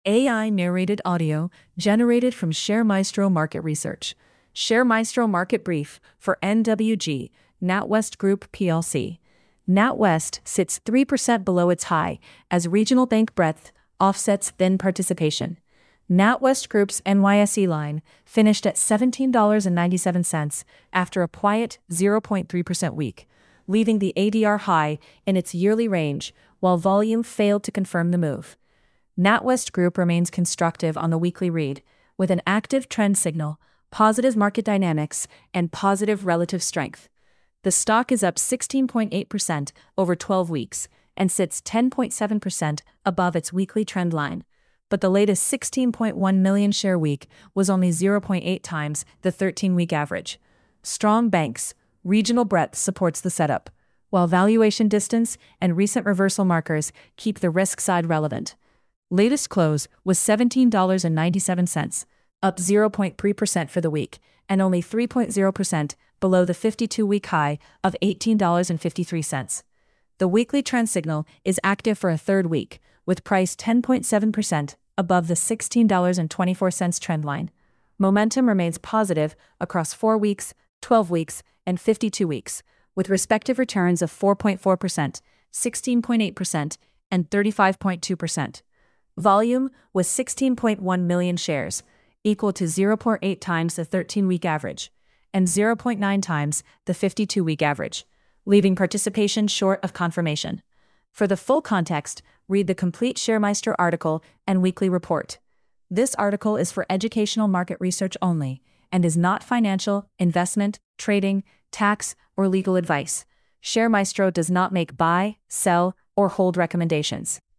AI narrated audio generated from ShareMaestro Market Research. ShareMaestro Market Brief for NWG, NatWest Group plc. NatWest sits 3% below its high as regional bank breadth offsets thin participation. NatWest Group's NYSE line finished at $17.97 after a quiet 0.3% week, leaving the ADR high in its yearly range, while volume failed to confirm the move. NatWest Group remains constructive on the weekly read, with an active trend signal, positive market dynamics, and positive relative strength. The stock is up 16.8% over 12 weeks and sits 10.7% above its weekly trend line. But the latest 16.1 million share week was only 0.8 times the 13-week average. Strong banks, regional breadth supports the setup, while valuation distance and recent reversal markers keep the risk side relevant. Latest close was $17.97, up 0.3% for the week, and only 3.0% below the 52-week high of $18.53. The weekly trend signal is active for a third week, with price 10.7% above the $16.24 trend line. Momentum remains positive across 4 weeks, 12 weeks, and 52 weeks, with respective returns of 4.4%, 16.8%, and 35.2%. Volume was 16.1 million shares, equal to 0.8 times the 13-week average, and 0.9 times the 52-week average, leaving participation short of confirmation. For the full context, read the complete ShareMaestro article and weekly report. This article is for educational market research only and is not financial, investment, trading, tax, or legal advice. ShareMaestro does not make buy, sell, or hold recommendations.